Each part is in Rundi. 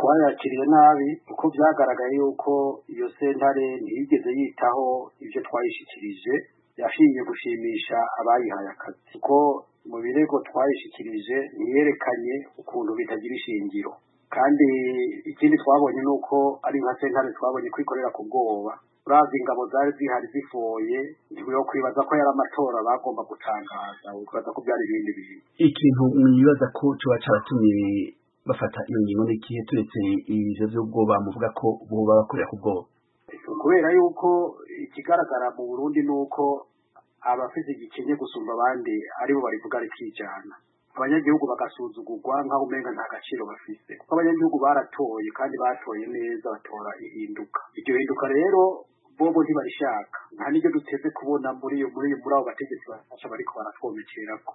twayakiriye nabi kuko byagaragaye yuko iyo sentare ntiyigeze yitaho ibyo twayishikirije, yashingiye gushimisha abayihaye akazi kuko mu birego twayishikirije ntiyerekanye ukuntu bitagira ishingiro. Kandi ikindi twabonye nuko ari nka sentare twabonye kwikorera ku bwoba. Uravye ingabo zari zihari zifoye, ntiwiho kwibaza ko yari amatora bagomba gutangaza, ukwibaza ko byari ibindi bintu. Ikintu mwibaza ko coba caratumye bafata iyo ngingo n'ikihe, turetse ivyo vy'ubwoba muvuga ko boba bakorera ku bwoba? Kubera yuko ikigaragara mu Burundi nuko abafise igikenye gusumba abandi aribo barivuga rikijana, abanyagihugu bagasuzugurwa nkaho umenga nta gaciro bafise, kuko abanyagihugu baratoye kandi batoye neza, batora ihinduka. Iryo hinduka rero bobo ntibarishaka, nta n'iryo duteze kubona muri abo bategetsi bafasha bariko baratwomekerako.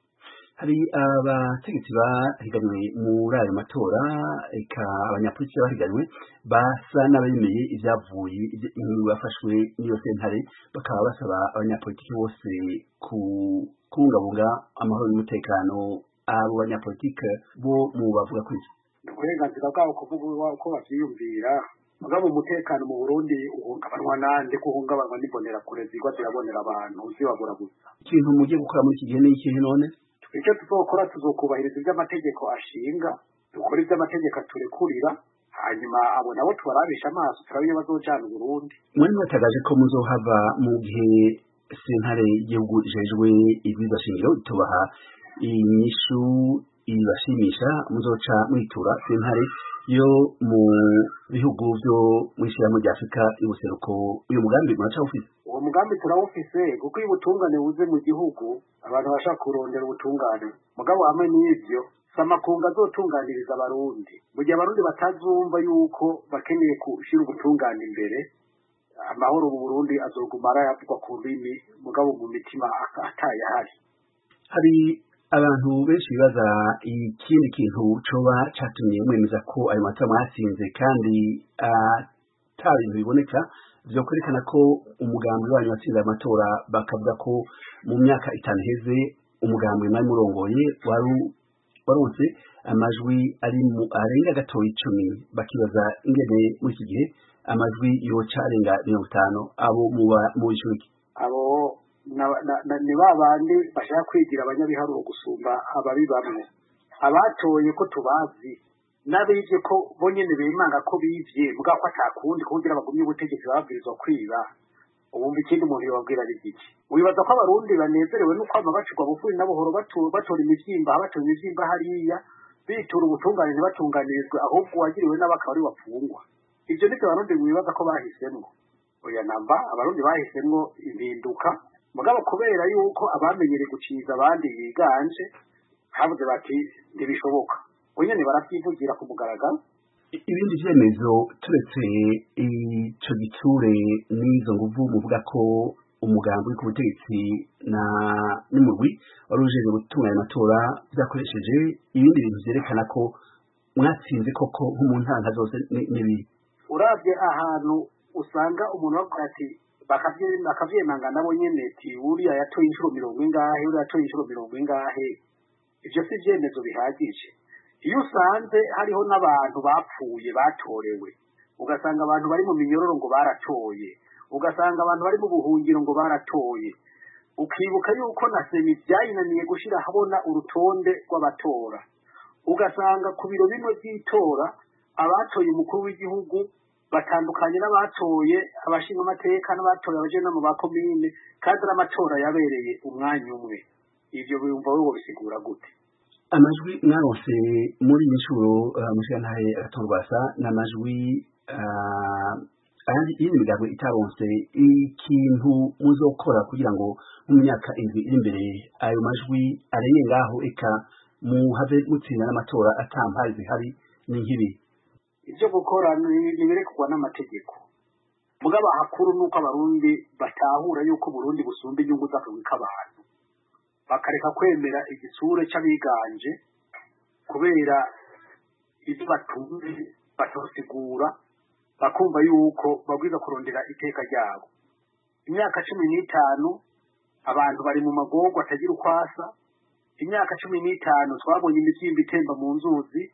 Hari abategetsi bahiganwe muri ayo matora, eka abanyapolitiki bahiganwe basa n'abemeye ivyavuye bafashwe n'iyo sentare, bakaba basaba abanyapolitiki bose kubungabunga amahoro n'umutekano. Abo banyapolitiki bo mu bavuga kuri ni uburenganzira bwabo kuvuga uko bavyiyumvira, mugabo umutekano mu Burundi uhungabanwa nande? Kuhungabanwa n'imbonerakure zigwa zirabonera abantu zibagura gusa. Ikintu mugiye gukora muri iki gihe ni ikihe none? Icyo tuzokora tuzokubahiriza ivy'amategeko ashinga, dukora ivy'amategeko aturekurira, hanyuma abo nabo tubarabisha amaso turabiye bazojana Burundi. Mwari mwatagaje ko muzohava mu gihe sentare y'igihugu ijejwe ibwirizwa shingiro itubaha inyishu ibashimisha, muzoca mwitura sentare yo mu bihugu vyo mw'ishirahamwe rya Afurika y'ubuseruko. Uyu mugambi muracawufise? Uwo mugambi turawufise kuko iyo ubutungane buze mu gihugu abantu bashaka kurondera ubutungane, mugabo hamwe n'ivyo samakunga azotunganiriza abarundi. Mu gihe abarundi batazumva yuko bakeneye gushira ubutungane imbere, amahoro mu Burundi azoguma arayavugwa ku rurimi, mugabo mu mitima atayahari. Hari abantu benshi bibaza ikindi kintu coba catumye mwemeza ko ayo matora mwatsinze kandi ata bintu biboneka vyo kwerekana ko umugambi wanyu watsinze amatora, bakavuga ko mu myaka 5 iheze umugambi mwari murongoye waronse amajwi arenga gatoyi 10, bakibaza ingene muri iki gihe amajwi yoca arenga 50. Abo mu ishuri abo ni babandi bashaka kwigira abanyabiharuro gusumba ababi bamwe, abatoye ko tubazi n'abivye ko bonyene bimanga ko bivye muga ko atakundi kugira bagumye ubutegetsi babwirizwa kwiba. Ubumva ikindi umuntu yobabwira ari iki? Wibaza ko abarundi banezerewe nuko amabacirwa bufuri n'abuhoro batora imivyimba hariya bitura ubutungane ntibatunganirizwe, ahubwo wagiriwe n'abakaba ari bapfungwa. Ivyo nivyo abarundi wibaza ko bahisemwo? Oya namba, abarundi bahisemwo impinduka, mugabo kubera yuko abamenyere guciza abandi biganje habuze bati ntibishoboka, onyene baravyivugira ku mugaragaro. Ibindi vyemezo turetse ico gitsure n'izo nguvu muvuga ko umugambi uri ku butegetsi n'umurwi wari ujejwe gutunganya amatora vyakoresheje, ibindi bintu vyerekana ko mwatsinze koko nko mu ntanga zose n'ibindi. Uravye ahantu usanga umuntu bavuga ati bakavyemanga nabo nyene ati uriya yatoye inshuro 40 ingahe, uriya yatoye inshuro 40 ingahe, ivyo si vyemezo bihagije. Iyo usanze hariho n'abantu bapfuye batorewe, ugasanga abantu bari mu minyororo ngo baratoye, ugasanga abantu bari mu buhungiro ngo baratoye, ukibuka yuko na seni vyayinaniye gushira habona urutonde rw'abatora, ugasanga ku biro bimwe vy'itora abatoye umukuru w'igihugu batandukanye n'abatoye abashinga amateka n'abatoye abajenama ba komine, kandi n'amatora yabereye umwanya umwe. Ivyo bumva wewe bisigura gute? Amajwi mwaronse muri inshuro mushyantahe agatongwasa n'amajwi iyi migambo itaronse, ikintu muzokora kugira ngo mu myaka 7 iri imbere ayo majwi arenge ngaho eka muhave mutsinda n'amatora atampaye zihari n'inkibi? Ivyo gukora nibirekwa n'amategeko, mugabo hakuru nuko abarundi batahura yuko Burundi busumba inyungu z'abantu, bakareka kwemera igitsure c'abiganje kubera ivyo batumve batosigura, bakumva yuko babwiza kurondera iteka ryabo. Imyaka 15 abantu bari mu magorwa atagira ukwasa, imyaka 15 twabonye imivyimba itemba mu nzuzi,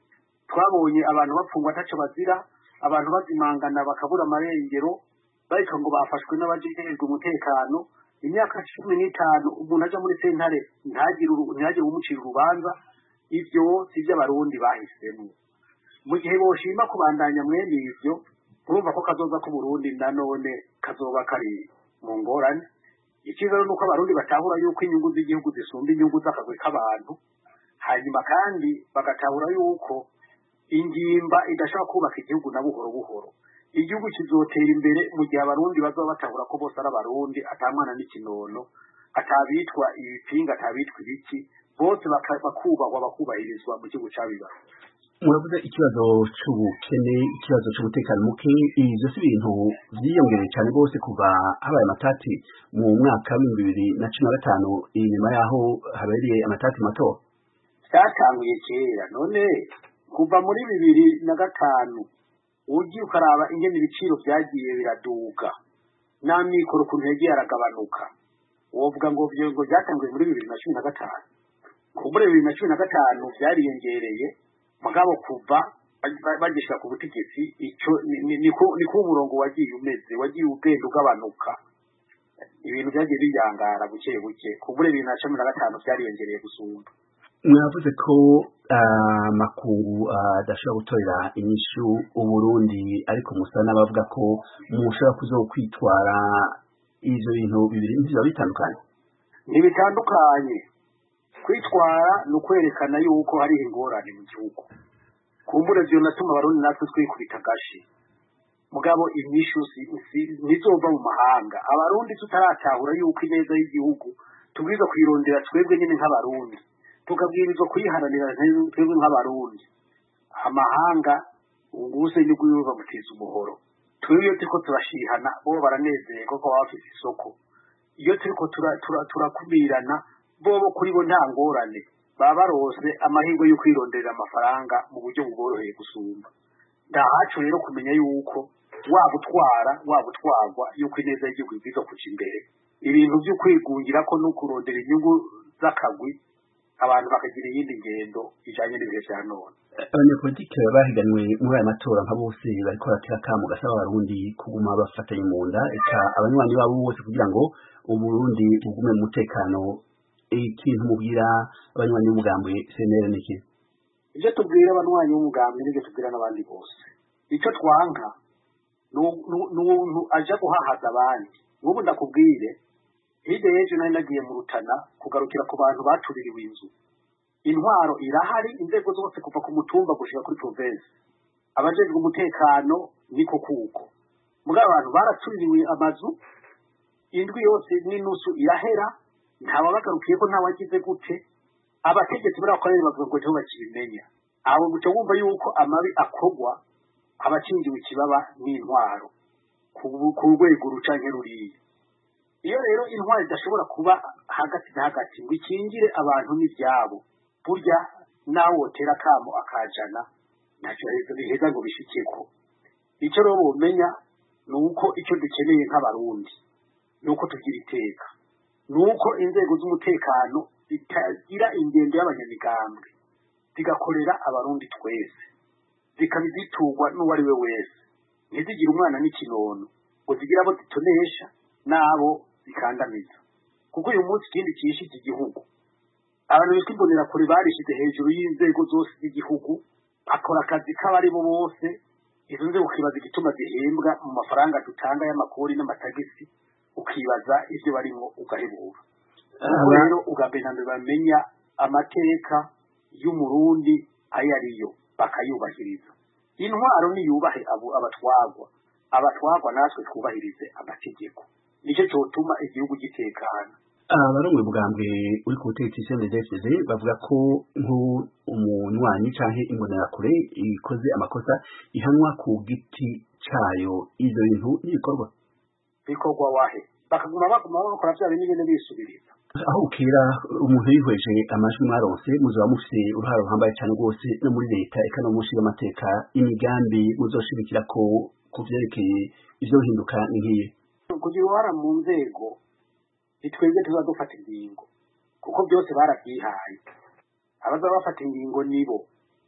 twabonye abantu bapfungwa ataco bazira, abantu bazimangana bakabura amarengero bariko ngo bafashwe n'abajejwe umutekano. Imyaka 15 umuntu aja muri sentare ntagire umucira urubanza. Ivyo sivyo abarundi bahisemo. Mu gihe boshima kubandanya mwene ivyo, urumva ko kazoza ku Burundi nanone kazoba kari mu ngorane. Ikizero nuko abarundi batahura yuko inyungu z'igihugu zisumba inyungu z'akagwi k'abantu, hanyuma kandi bagatahura yuko ingimba idashobora kubaka igihugu na buhoro buhoro. Igihugu kizotera imbere mu gihe abarundi bazoba batahura ko bose ari abarundi, atamwana n'ikinono, atabitwa ibipinga, atabitwa ibiki, bose bakubahwa bakubahirizwa mu gihugu cabibarutse. Muravuze ikibazo c'ubukene, ikibazo c'umutekano muke, ivyo si ibintu vyiyongereye cane rwose kuva habaye amatati mu mwaka w'2015 inyuma yaho habereye amatati mato. Vyatanguye kera, none kuva muri 2005 ugiye ukaraba ingene ibiciro vyagiye biraduga n'amikoro ukuntu yagiye aragabanuka, wovuga ngo vyatanguye muri 2015. Kumbure 2015 vyariyongereye, mugabo kuva bagishika ku butegetsi ico niko umurongo wagiye umeze, wagiye ugenda ugabanuka, ibintu vyagiye biyangara buke buke. Kumbure 2015 vyariyongereye gusumba. Mwavuze ko makungu adashobora gutorera inyishu Uburundi, ariko musa n'abavuga ko mushobora kuzokwitwara ivyo bintu bibiri ntivyo bitandukanye. Ntibitandukanye. Kwitwara no kwerekana yuko hari ingorane mu gihugu. Kumbure vyo natuma abarundi natwe twikubita gashi. Mugabo inyishu nizova mu mahanga. Abarundi tutaratahura yuko ineza y'igihugu tubwiza kwirondera twebwe nyene nk'abarundi, tukabwirizwa kuyiharanira twebwe nk'abarundi. Amahanga ubuse nyugu yuva mutiza umuhoro. Twebwe turiko turashihana bo baranezeye ko bafise isoko. Iyo turiko turakumirana bobo kuri bo nta ngorane, baba barose amahirwe yo kwironderera amafaranga mu buryo buboroheye gusumba. Ndahacu rero kumenya yuko wabutwarwa yuko ineza y'igihugu ibizo kuja imbere. Ibintu vyo kwigungira ko no kurondera inyungu z'akagwi, abantu bakagira iyindi ngendo ijanye n'ibihe vya none. Abanyapolitike bahiganwe muri aya matora nka bose bariko baratera akamu gasaba abarundi kuguma bafatanye mu nda, eka abanywanyi babo bose kugira ngo Uburundi bugume mu mutekano. Ikintu mubwira abanywanyi b'umugambi CNL niki? Ivyo tubwira abanywanyi b'umugambi n'ivyo tubwira n'abandi bose, ico twanka n'umuntu aja guhahaza abandi. Ubu ndakubwire, hirya y'ejo nari nagiye mu Rutana kugarukira ku bantu batuririwe inzu. Intwaro irahari, inzego zose kuva ku mutumba gushika kuri province, abajejwe umutekano niko kuko. Mugabo abantu baratuririwe amazu, indwi yose n'inusu irahera, ntawe bagarukiye ko ntawagize gute. Abategetsi barakorera bavuga ngo bakibimenya. Abo guca wumva yuko amabi akogwa abacingiwe ikibaba n'intwaro ku rwego rucanke ruriya. Iyo rero intwaro idashobora kuba hagati na hagati ngo ikingire abantu n'ivyabo, burya nawe wotera kamo akajana ntacyo biheza ngo bishikeko. Ico rero bomenya nuko ico dukeneye nk'abarundi nuko tugira iteka, nuko inzego z'umutekano zitagira ingendo y'abanyamigambwe, zigakorera abarundi twese, zikabiziturwa n'uwari we wese, ntizigira umwana n'ikinono ngo zigira abo zitonesha n'abo zikandamiza. Kuko uyu munsi ikindi cyishe iki gihugu, abantu bitwa imbonerakure barishize hejuru y'inzego zose z'igihugu, bakora akazi k'abari bo bose. Izo nzego ukibaza igituma zihembwa mu mafaranga dutanga y'amakori n'amatagisi, ukibaza ivyo barimo ugahebura. Rero ugabenambe bamenya amateka y'umurundi ayariyo bakayubahiriza. Intwaro niyubahe abatwagwa natwe twubahirize amategeko, nico cyotuma igihugu gitekana. Abarongoye ubugambwe uri ku butegetsi CNDD-FDD bavuga ko nk'umunywanyi canke imbonerakure ikoze amakosa ihanwa ku giti cayo. Ivyo bintu n'ibikorwa bikorwa wahe bakaguma bakora vya bintu nyene bisubiriza. Aho ukira umuntu yihweje amajwi mwaronse, muzoba mufise uruhara ruhambaye cane rwose no muri leta, eka no mushinga amateka. Imigambi muzoshimikira ko kuvyerekeye ivyo bihinduka ni nkiye? Kugira uruhara mu nzego nitwebwe tuzadufata ingingo, kuko byose barabyihaye. Abaza bafata ingingo nibo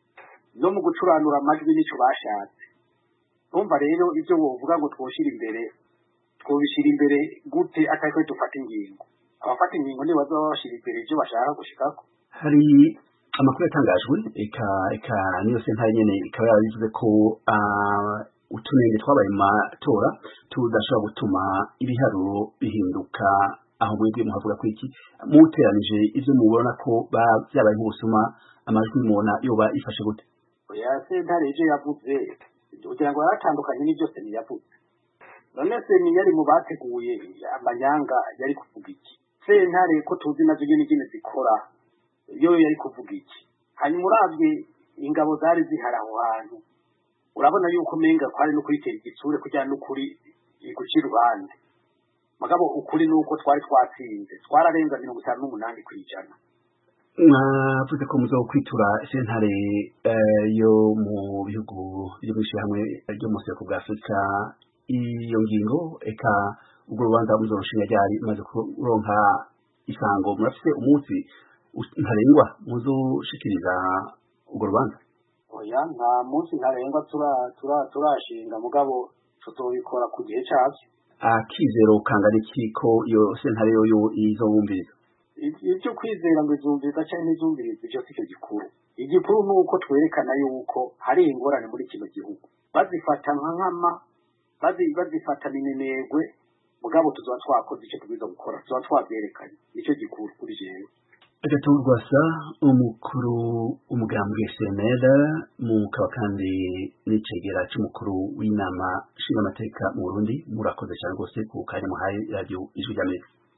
no mu gucuranura amajwi nico bashatse. Urumva rero ivyo wovuga ngo twoshira imbere twobishira imbere gute atari dufata ingingo. Abafata ingingo ni bazaba bashira imbere ivyo bashaka gushikako. Hari amakuru yatangajwe eka niyo sentare nyene ikaba yabivuze ko utunenge twabaye mu matora tudashobora gutuma ibiharuro bihinduka aho mwebwe muhavuga ko iki muteranije ivyo mubona ko vyabaye nk'ubusuma amajwi mubona yoba ifashe gute? Oya sentare ivyo yavuze kugira ngo yaratandukanye n'ivyo seni yavuze. None seni yari mu bateguye amanyanga yari kuvuga iki? Sentare ko tuzi nazo nyene zikora yo yari kuvuga iki? Hanyuma uravye ingabo zari zihari aho hantu urabona yuko menga kwari no kwitera igitsure kugira n'ukuri gucira uruhande. Magabo ukuri nuko twari twatsinze twararenza 58%. Mwavuze ko muzokwitura sentare yo mu bihugu by'ishyirahamwe ryo mu Seko bwa Afrika iyo ngingo eka ubwo rubanza muzorushinga ryari maze kuronka isango murafise umunsi ntarengwa muzoshikiriza ubwo rubanza? Oya nta munsi ntarengwa turashinga mugabo tutobikora ku gihe cyavyo. Akizero kangana iki ko iyo sentare yo izobumviriza? Icyo kwizera ngo izumviriza cyangwa izumviriza icyo si cyo gikuru. Igikuru ni uko twerekana yuko hari ingorane muri kino gihugu. Bazifata nk'ama bazifata minenegwe mugabo tuzoba twakoze icyo tubwiza gukora tuzoba twabyerekanye. Nicyo gikuru kuri jewe. Agaturwasa umukuru umugambwe CNL mukaba kandi n'icegera c'umukuru w'inama nshingamateka mu Burundi murakoze cyane rwose ku kanya muhaye radio Ijwi ry'Amerika.